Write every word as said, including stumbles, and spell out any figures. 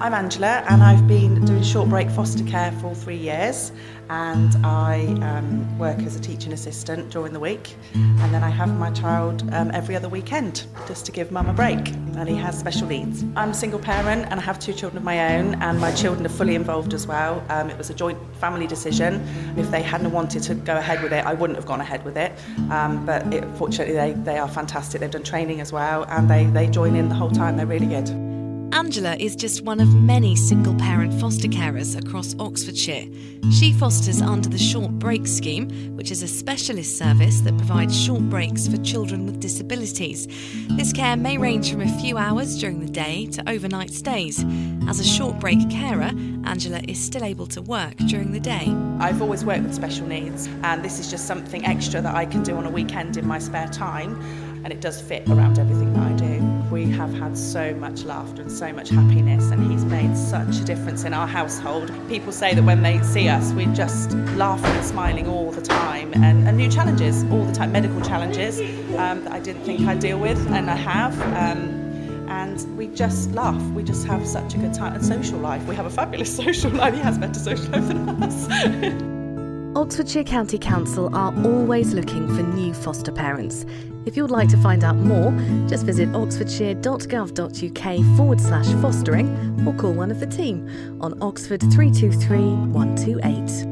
I'm Angela and I've been doing short break foster care for three years and I um, work as a teaching assistant during the week and then I have my child um, every other weekend just to give mum a break, and he has special needs. I'm a single parent and I have two children of my own and my children are fully involved as well. Um, it was a joint family decision. If they hadn't wanted to go ahead with it, I wouldn't have gone ahead with it, um, but it, fortunately they, they are fantastic. They've done training as well and they, they join in the whole time. They're really good. Angela is just one of many single-parent foster carers across Oxfordshire. She fosters under the Short Break Scheme, which is a specialist service that provides short breaks for children with disabilities. This care may range from a few hours during the day to overnight stays. As a short break carer, Angela is still able to work during the day. I've always worked with special needs and this is just something extra that I can do on a weekend in my spare time, and it does fit around everything that I do. We have had so much laughter and so much happiness and he's made such a difference in our household. People say that when they see us we're just laughing and smiling all the time, and, and new challenges all the time, medical challenges um, that I didn't think I'd deal with and I have. Um, and we just laugh, we just have such a good time. And social life, we have a fabulous social life. He has better social life than us. Oxfordshire County Council are always looking for new foster parents. If you'd like to find out more, just visit oxfordshire.gov.uk forward slash fostering or call one of the team on Oxford three two three, one two eight.